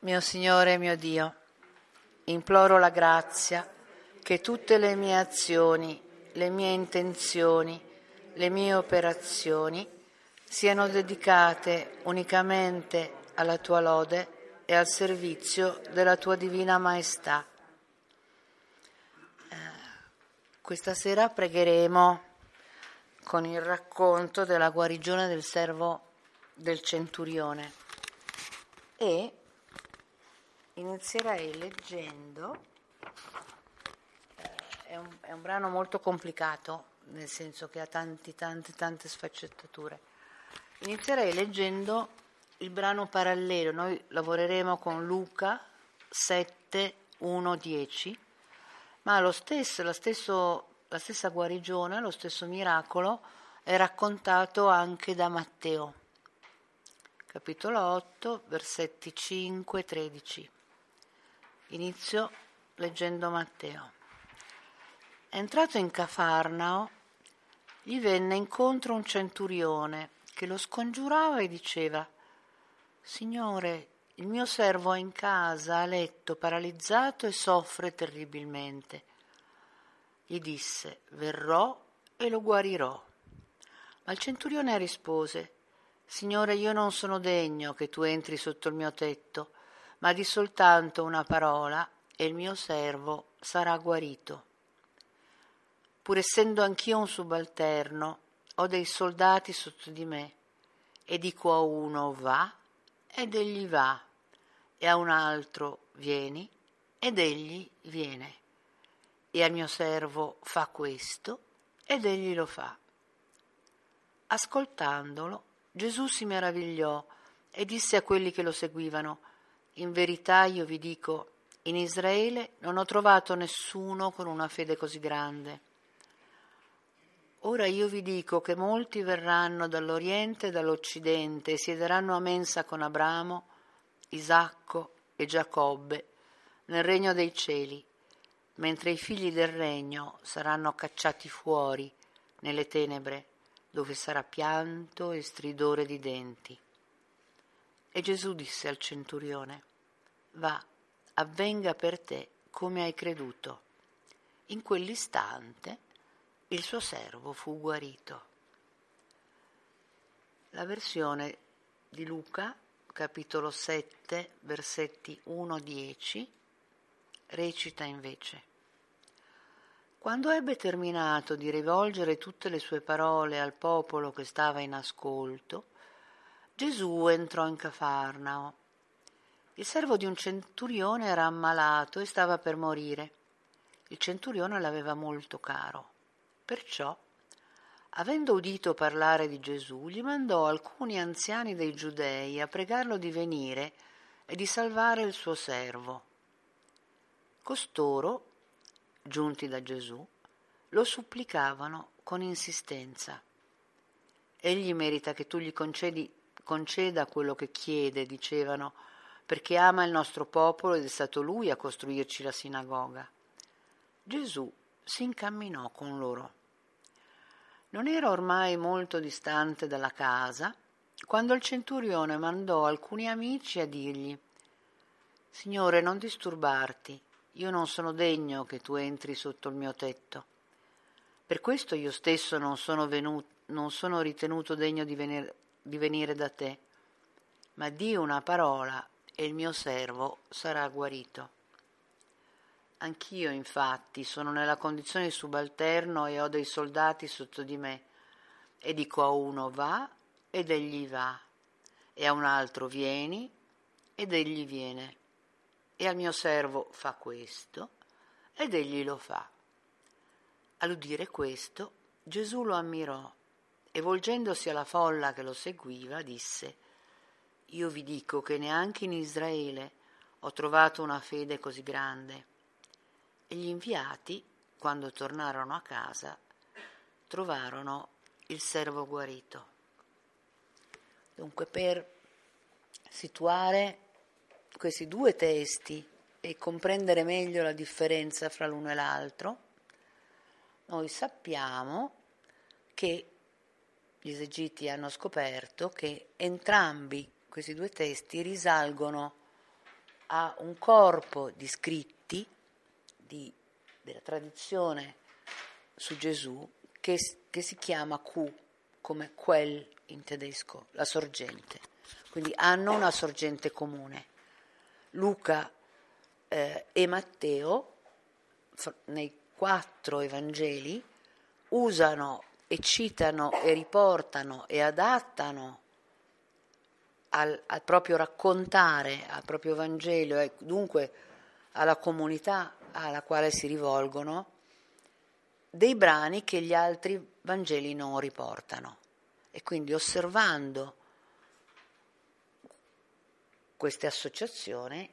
Mio Signore e mio Dio, imploro la grazia che tutte le mie azioni, le mie intenzioni, le mie operazioni siano dedicate unicamente alla tua lode e al servizio della tua divina maestà. Questa sera pregheremo con il racconto della guarigione del servo del centurione e inizierei leggendo, è un brano molto complicato, nel senso che ha tante sfaccettature. Inizierei leggendo il brano parallelo. Noi lavoreremo con Luca 7, 1, 10, ma la stessa guarigione, lo stesso miracolo è raccontato anche da Matteo, capitolo 8, versetti 5 e 13. Inizio leggendo Matteo. Entrato in Cafarnao, gli venne incontro un centurione che lo scongiurava e diceva: Signore, il mio servo è in casa, a letto, paralizzato e soffre terribilmente. Gli disse: verrò e lo guarirò. Ma il centurione rispose: Signore, io non sono degno che tu entri sotto il mio tetto, ma di soltanto una parola e il mio servo sarà guarito. Pur essendo anch'io un subalterno, ho dei soldati sotto di me, e dico a uno va, ed egli va, e a un altro vieni, ed egli viene, e al mio servo fa questo, ed egli lo fa. Ascoltandolo, Gesù si meravigliò e disse a quelli che lo seguivano: in verità io vi dico, in Israele non ho trovato nessuno con una fede così grande. Ora io vi dico che molti verranno dall'Oriente e dall'Occidente e siederanno a mensa con Abramo, Isacco e Giacobbe nel regno dei cieli, mentre i figli del regno saranno cacciati fuori nelle tenebre, dove sarà pianto e stridore di denti. E Gesù disse al centurione: va, avvenga per te come hai creduto. In quell'istante il suo servo fu guarito. La versione di Luca, capitolo 7, versetti 1-10, recita invece: Quando ebbe terminato di rivolgere tutte le sue parole al popolo che stava in ascolto, Gesù entrò in Cafarnao. Il servo di un centurione era ammalato e stava per morire. Il centurione l'aveva molto caro. Perciò, avendo udito parlare di Gesù, gli mandò alcuni anziani dei Giudei a pregarlo di venire e di salvare il suo servo. Costoro, giunti da Gesù, lo supplicavano con insistenza. Egli merita che tu gli conceda quello che chiede, dicevano, perché ama il nostro popolo ed è stato lui a costruirci la sinagoga. Gesù si incamminò con loro. Non era ormai molto distante dalla casa, quando il centurione mandò alcuni amici a dirgli: Signore, non disturbarti, io non sono degno che tu entri sotto il mio tetto. Per questo io stesso non sono ritenuto degno di venire da te, ma di una parola e il mio servo sarà guarito. Anch'io, infatti, sono nella condizione di subalterno e ho dei soldati sotto di me, e dico a uno va, ed egli va, e a un altro vieni, ed egli viene, e al mio servo fa questo, ed egli lo fa. All'udire questo, Gesù lo ammirò, e volgendosi alla folla che lo seguiva, disse: Io vi dico che neanche in Israele ho trovato una fede così grande. E gli inviati, quando tornarono a casa, trovarono il servo guarito. Dunque, per situare questi due testi e comprendere meglio la differenza fra l'uno e l'altro, noi sappiamo che gli esegeti hanno scoperto che entrambi questi due testi risalgono ha un corpo di scritti della tradizione su Gesù che si chiama Q, come quel in tedesco, la sorgente. Quindi hanno una sorgente comune. Luca e Matteo, nei 4 Evangeli, usano e citano e riportano e adattano al proprio raccontare, al proprio Vangelo e dunque alla comunità alla quale si rivolgono, dei brani che gli altri Vangeli non riportano. E quindi osservando queste associazioni,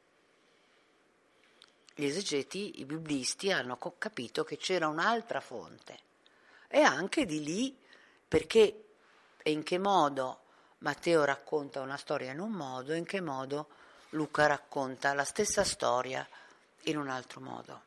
gli esegeti, i biblisti hanno capito che c'era un'altra fonte. E anche di lì perché e in che modo Matteo racconta una storia in un modo e in che modo Luca racconta la stessa storia in un altro modo.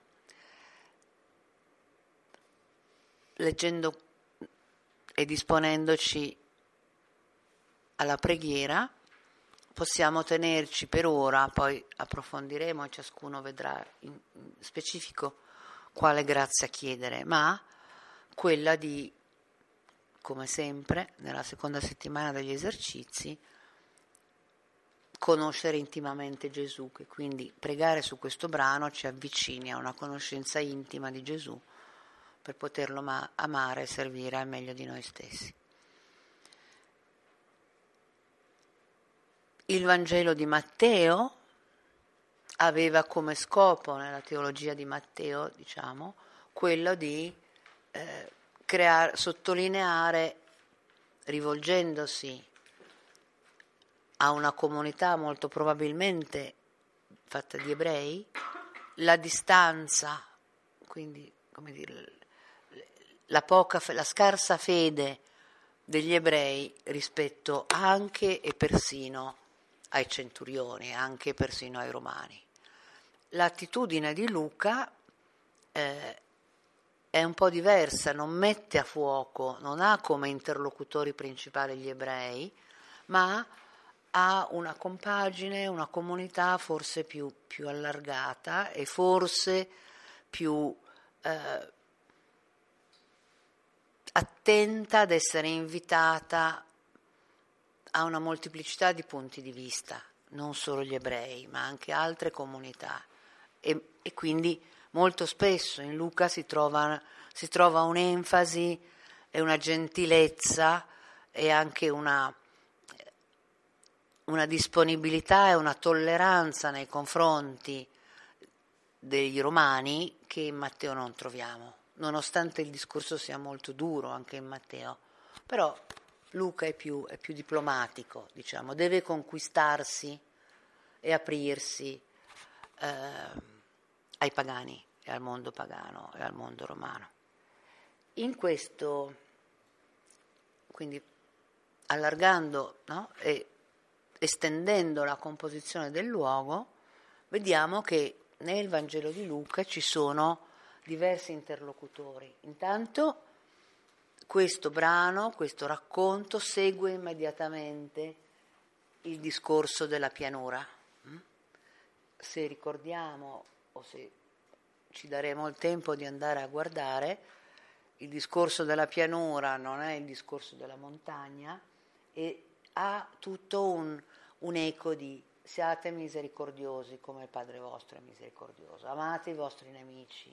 Leggendo e disponendoci alla preghiera, possiamo tenerci per ora, poi approfondiremo e ciascuno vedrà in specifico quale grazia chiedere, ma quella di, come sempre, nella seconda settimana degli esercizi, conoscere intimamente Gesù, che quindi pregare su questo brano ci avvicini a una conoscenza intima di Gesù per poterlo amare e servire al meglio di noi stessi. Il Vangelo di Matteo aveva come scopo, nella teologia di Matteo, diciamo, quello di sottolineare, rivolgendosi a una comunità molto probabilmente fatta di ebrei, la distanza, quindi come dire, la scarsa fede degli ebrei rispetto anche e persino ai centurioni, anche persino ai romani. L'attitudine di Luca è un po' diversa, non mette a fuoco, non ha come interlocutori principali gli ebrei, ma ha una compagine, una comunità forse più allargata e forse più attenta ad essere invitata a una molteplicità di punti di vista, non solo gli ebrei, ma anche altre comunità. E quindi molto spesso in Luca si trova un'enfasi e una gentilezza e anche una disponibilità e una tolleranza nei confronti dei romani che in Matteo non troviamo, nonostante il discorso sia molto duro anche in Matteo. Però Luca è più diplomatico, diciamo, deve conquistarsi e aprirsi ai pagani e al mondo pagano e al mondo romano. In questo, quindi allargando, no? E estendendo la composizione del luogo, vediamo che nel Vangelo di Luca ci sono diversi interlocutori. Intanto questo brano, questo racconto segue immediatamente il discorso della pianura. Se ricordiamo o se ci daremo il tempo di andare a guardare, il discorso della pianura non è il discorso della montagna e ha tutto un eco di siate misericordiosi come il Padre vostro è misericordioso, amate i vostri nemici.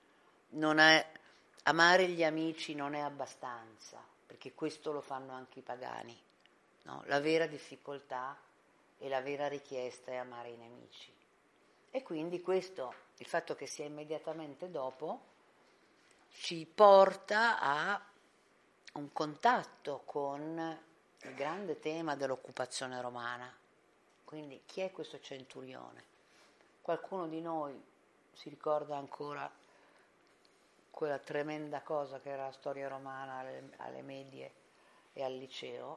Amare gli amici non è abbastanza, perché questo lo fanno anche i pagani. No? La vera difficoltà e la vera richiesta è amare i nemici. E quindi questo, il fatto che sia immediatamente dopo, ci porta a un contatto con il grande tema dell'occupazione romana. Quindi chi è questo centurione? Qualcuno di noi si ricorda ancora quella tremenda cosa che era la storia romana alle medie e al liceo?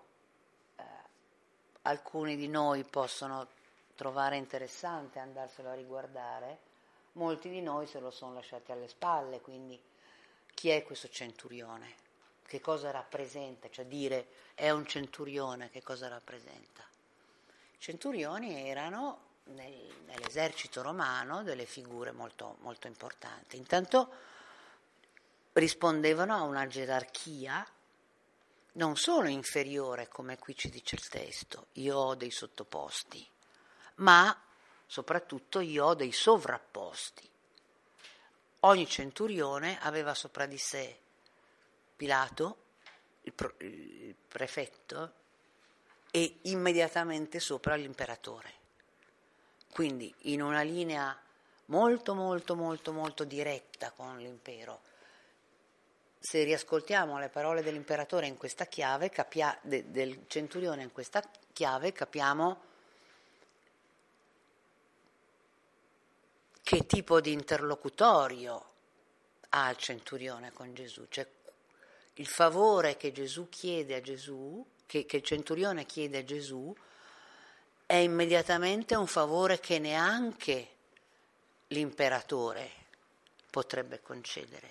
Alcuni di noi possono trovare interessante andarselo a riguardare, molti di noi se lo sono lasciati alle spalle, quindi chi è questo centurione? Che cosa rappresenta? Cioè dire è un centurione, che cosa rappresenta? I centurioni erano nell'esercito romano delle figure molto, molto importanti. Intanto rispondevano a una gerarchia non solo inferiore, come qui ci dice il testo, io ho dei sottoposti, ma soprattutto io ho dei sovrapposti. Ogni centurione aveva sopra di sé Pilato, il prefetto, e immediatamente sopra l'imperatore. Quindi in una linea molto, molto, molto, molto diretta con l'impero. Se riascoltiamo le parole dell'imperatore in questa chiave, del centurione in questa chiave, capiamo che tipo di interlocutorio ha il centurione con Gesù. Cioè il favore che Gesù chiede a Gesù, che il centurione chiede a Gesù, è immediatamente un favore che neanche l'imperatore potrebbe concedere.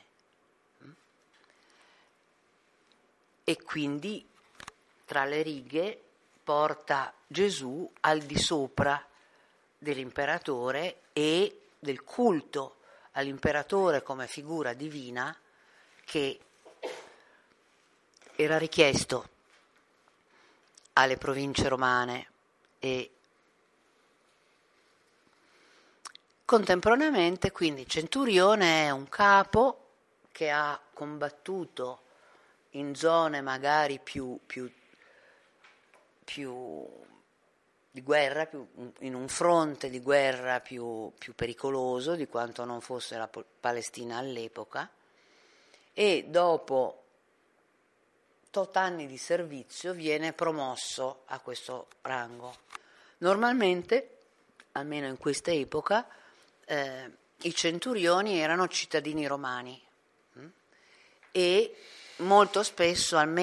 E quindi tra le righe porta Gesù al di sopra dell'imperatore e del culto all'imperatore come figura divina che era richiesto alle province romane e contemporaneamente quindi centurione è un capo che ha combattuto in zone magari più di guerra, in un fronte di guerra più pericoloso di quanto non fosse la Palestina all'epoca, e dopo tot anni di servizio viene promosso a questo rango. Normalmente, almeno in questa epoca, i centurioni erano cittadini romani e molto spesso al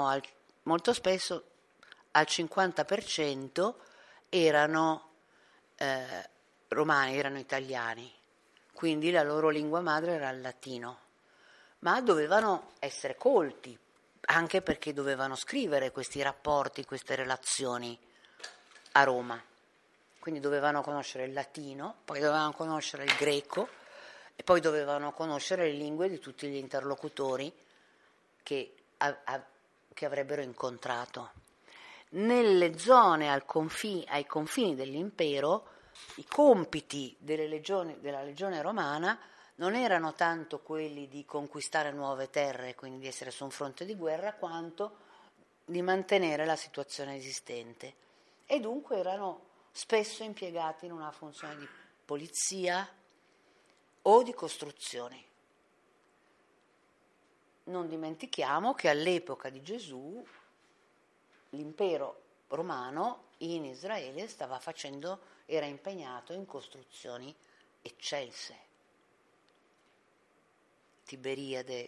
50% erano romani, erano italiani, quindi la loro lingua madre era il latino, ma dovevano essere colti, anche perché dovevano scrivere questi rapporti, queste relazioni a Roma, quindi dovevano conoscere il latino, poi dovevano conoscere il greco e poi dovevano conoscere le lingue di tutti gli interlocutori che avrebbero incontrato. Nelle zone ai confini dell'impero, i compiti della legione romana non erano tanto quelli di conquistare nuove terre, quindi di essere su un fronte di guerra, quanto di mantenere la situazione esistente. E dunque erano spesso impiegati in una funzione di polizia o di costruzioni. Non dimentichiamo che all'epoca di Gesù l'impero romano in Israele era impegnato in costruzioni eccelse. Tiberiade,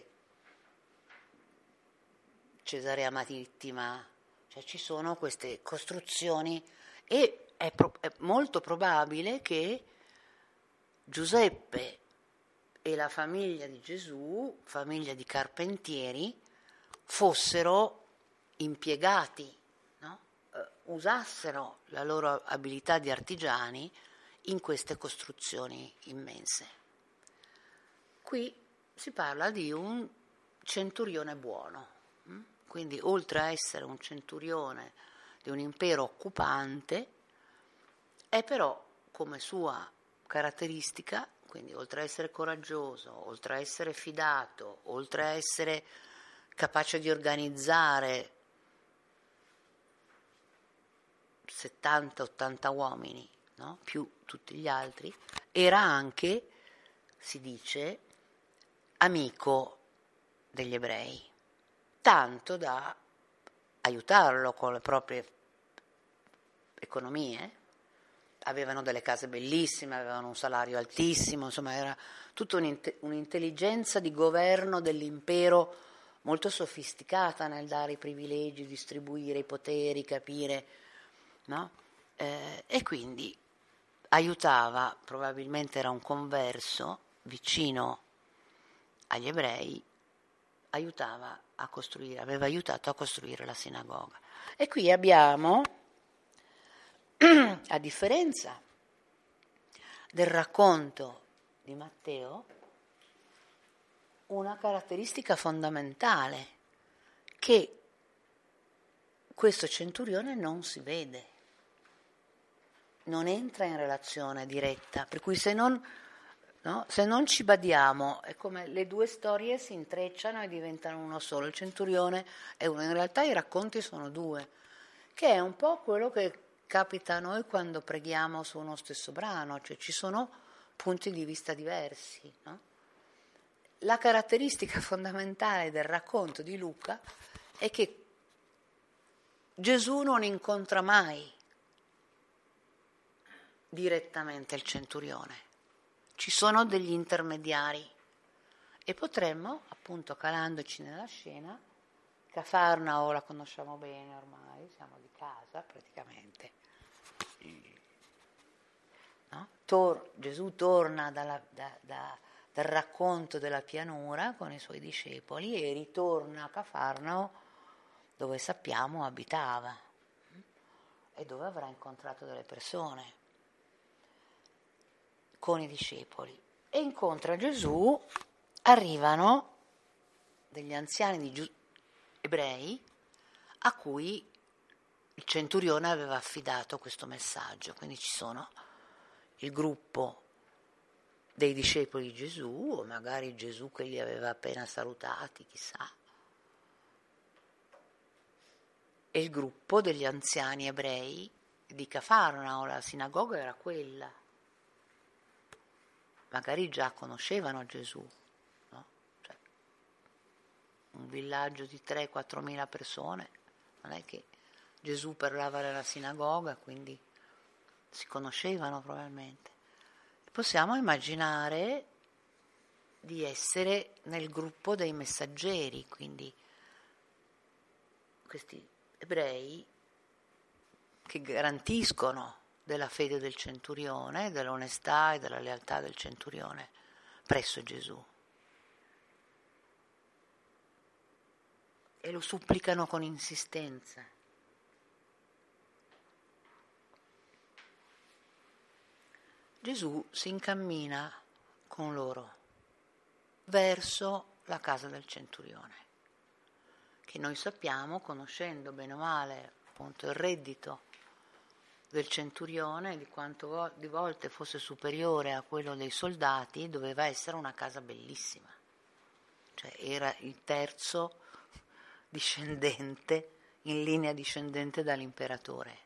Cesarea Marittima, cioè ci sono queste costruzioni e è molto probabile che Giuseppe e la famiglia di Gesù, famiglia di carpentieri, fossero impiegati, no? Usassero la loro abilità di artigiani in queste costruzioni immense. Qui si parla di un centurione buono, quindi oltre a essere un centurione di un impero occupante, è però come sua caratteristica, quindi oltre a essere coraggioso, oltre a essere fidato, oltre a essere capace di organizzare 70-80 uomini, no? Più tutti gli altri, era anche, si dice, amico degli ebrei, tanto da aiutarlo con le proprie economie. Avevano delle case bellissime, avevano un salario altissimo, insomma era tutta un'intelligenza di governo dell'impero molto sofisticata nel dare i privilegi, distribuire i poteri, capire, no? E quindi aiutava, probabilmente era un converso vicino agli ebrei, aveva aiutato a costruire la sinagoga. E qui abbiamo, a differenza del racconto di Matteo una caratteristica fondamentale, che questo centurione non si vede, non entra in relazione diretta, per cui se non ci badiamo è come le due storie si intrecciano e diventano uno solo. Il centurione è uno, in realtà i racconti sono due, che è un po' quello che capita a noi quando preghiamo su uno stesso brano, cioè ci sono punti di vista diversi, no? La caratteristica fondamentale del racconto di Luca è che Gesù non incontra mai direttamente il centurione, ci sono degli intermediari e potremmo, appunto, calandoci nella scena, Cafarnao la conosciamo bene ormai, siamo di casa praticamente, no? Gesù torna dal racconto della pianura con i suoi discepoli e ritorna a Cafarnao, dove sappiamo abitava e dove avrà incontrato delle persone con i discepoli. E incontra Gesù, arrivano degli anziani ebrei a cui il centurione aveva affidato questo messaggio, quindi ci sono il gruppo dei discepoli di Gesù, o magari Gesù che li aveva appena salutati, chissà, e il gruppo degli anziani ebrei di Cafarnao, la sinagoga era quella, magari già conoscevano Gesù, no? Cioè, un villaggio di 3-4 mila persone, non è che Gesù parlava nella sinagoga, quindi si conoscevano probabilmente. Possiamo immaginare di essere nel gruppo dei messaggeri, quindi questi ebrei che garantiscono della fede del centurione, dell'onestà e della lealtà del centurione presso Gesù. E lo supplicano con insistenza. Gesù si incammina con loro verso la casa del centurione, che noi sappiamo, conoscendo bene o male appunto il reddito del centurione, di quanto di volte fosse superiore a quello dei soldati, doveva essere una casa bellissima, cioè era il terzo discendente, in linea discendente dall'imperatore.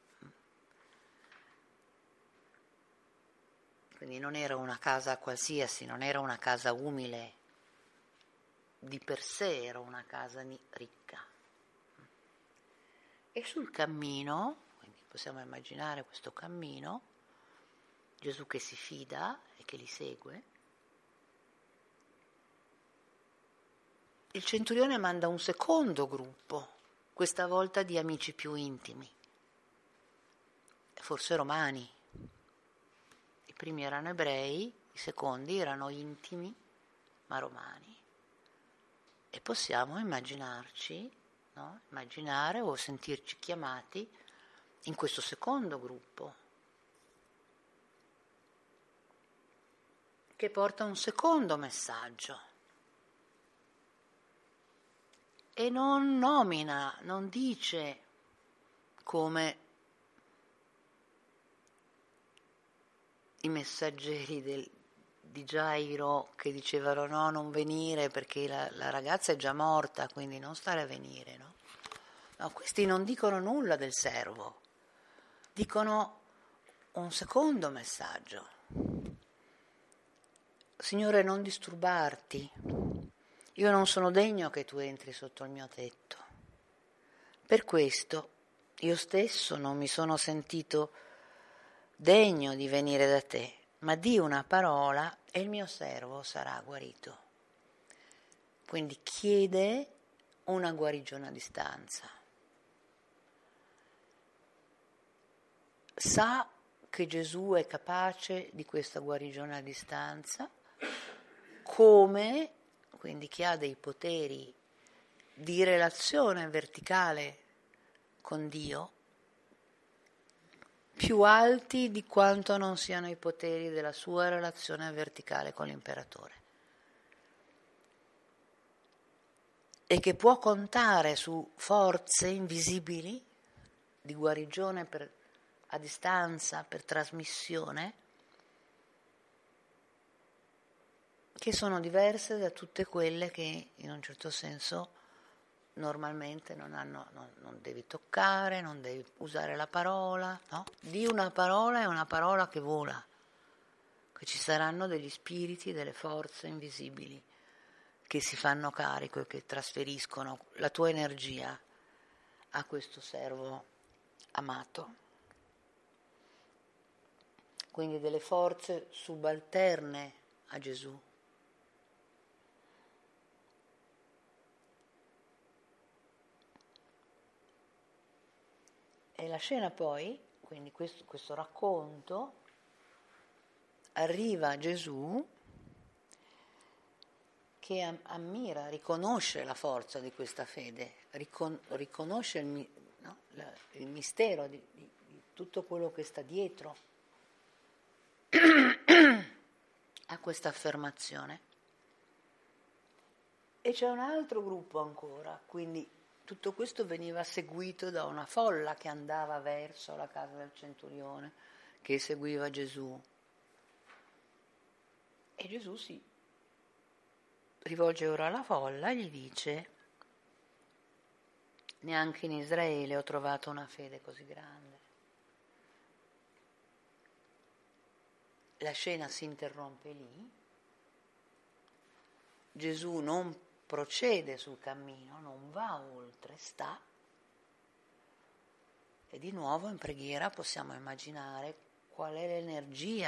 Quindi non era una casa qualsiasi, non era una casa umile di per sé, era una casa ricca. E sul cammino, quindi possiamo immaginare questo cammino, Gesù che si fida e che li segue, il centurione manda un secondo gruppo, questa volta di amici più intimi, forse romani. I primi erano ebrei, i secondi erano intimi, ma romani. E possiamo immaginarci, no? Immaginare o sentirci chiamati in questo secondo gruppo, che porta un secondo messaggio e non nomina, non dice come i messaggeri di Gairo che dicevano no, non venire perché la ragazza è già morta, quindi non stare a venire, no? No, questi non dicono nulla del servo, dicono un secondo messaggio. Signore, non disturbarti, io non sono degno che tu entri sotto il mio tetto. Per questo io stesso non mi sono sentito degno di venire da te, ma di una parola e il mio servo sarà guarito. Quindi chiede una guarigione a distanza. Sa che Gesù è capace di questa guarigione a distanza, come, quindi che ha dei poteri di relazione verticale con Dio, più alti di quanto non siano i poteri della sua relazione verticale con l'imperatore, e che può contare su forze invisibili di guarigione a distanza, per trasmissione, che sono diverse da tutte quelle che in un certo senso normalmente non devi toccare, non devi usare la parola, no? Di una parola è una parola che vola, che ci saranno degli spiriti, delle forze invisibili che si fanno carico e che trasferiscono la tua energia a questo servo amato. Quindi delle forze subalterne a Gesù. E la scena poi, quindi questo racconto, arriva a Gesù che ammira, riconosce la forza di questa fede, riconosce il mistero di tutto quello che sta dietro a questa affermazione. E c'è un altro gruppo ancora, quindi tutto questo veniva seguito da una folla che andava verso la casa del centurione, che seguiva Gesù. E Gesù si rivolge ora alla folla e gli dice: neanche in Israele ho trovato una fede così grande. La scena si interrompe lì. Gesù non procede sul cammino, non va oltre, sta. E di nuovo in preghiera possiamo immaginare qual è l'energia